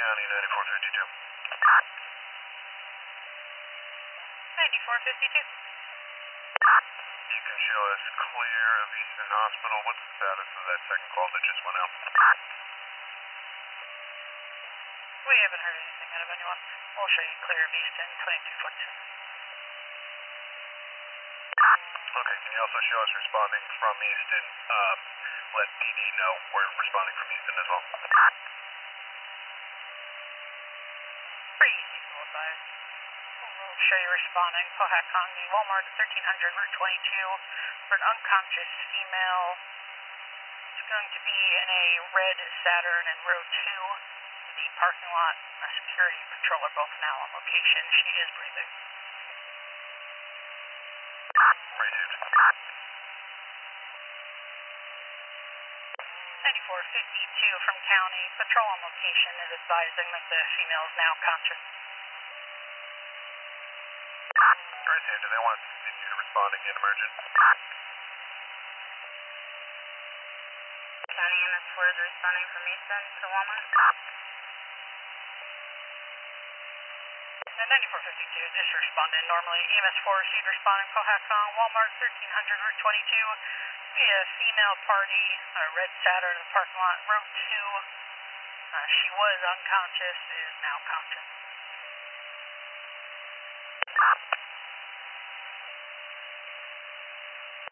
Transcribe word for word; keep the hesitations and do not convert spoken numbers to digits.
County, ninety-four fifty-two. ninety-four fifty-two. You can show us clear of Eastern Hospital. What's the status of that second call that just went out? We haven't heard anything out of anyone. We'll show you clear of Easton, twenty-two forty-two. Okay, can you also show us responding from Easton? Um, let P D know we're responding from Easton as well. Pretty easy to advise. We'll show you responding. Cohascongi, Walmart, thirteen hundred, Route twenty-two, for an unconscious female. It's going to be in a red Saturn in row two. The parking lot and a security patrol are both now on location. She is breathing. Received. ninety-four fifty-two from County. Patrol on location is advising that the female is now conscious. Received. Do they want to continue responding in emergent? County M S four is responding from Easton to Walmart. And ninety-four fifty-two just responded normally. E M S four received responding Cohascon, Walmart, thirteen hundred, Route twenty-two. We have female party, uh, red Saturn in the parking lot, row two. Uh, she was unconscious, is now conscious.